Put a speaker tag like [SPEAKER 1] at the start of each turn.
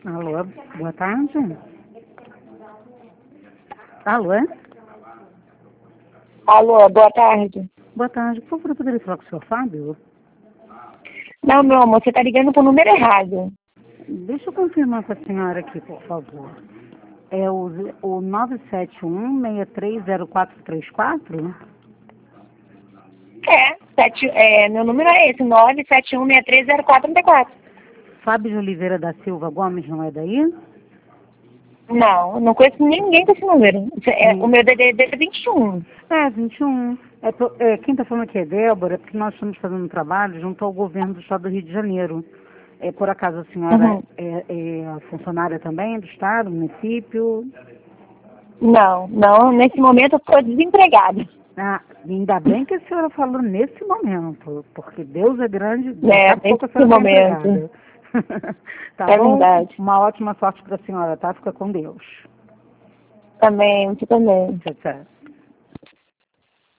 [SPEAKER 1] Alô, boa tarde. Alô?
[SPEAKER 2] Alô, boa tarde.
[SPEAKER 1] Boa tarde. Por favor, eu poderia falar com o senhor Fábio?
[SPEAKER 2] Não, meu amor, você tá ligando pro número errado.
[SPEAKER 1] Deixa eu confirmar com a senhora aqui, por favor. É o 971-630434?
[SPEAKER 2] Meu número é esse, 971630434.
[SPEAKER 1] Fábio de Oliveira da Silva Gomes, não é daí?
[SPEAKER 2] Não conheço ninguém com esse número. O meu DDD é 21.
[SPEAKER 1] É, 21. Quem está falando aqui é Débora, porque nós estamos fazendo um trabalho junto ao governo do estado do Rio de Janeiro. Por acaso a senhora
[SPEAKER 2] Uhum.
[SPEAKER 1] é funcionária também do estado, do município?
[SPEAKER 2] Não, nesse momento eu estou desempregada.
[SPEAKER 1] Ah, ainda bem que a senhora falou nesse momento, porque Deus é grande, daqui a pouco a
[SPEAKER 2] Nesse
[SPEAKER 1] senhora está
[SPEAKER 2] momento.
[SPEAKER 1] empregada. Tá
[SPEAKER 2] É
[SPEAKER 1] bom?
[SPEAKER 2] verdade.
[SPEAKER 1] Uma ótima sorte para a senhora, tá? Fica com Deus.
[SPEAKER 2] Também, você também.
[SPEAKER 1] Tchau, tchau.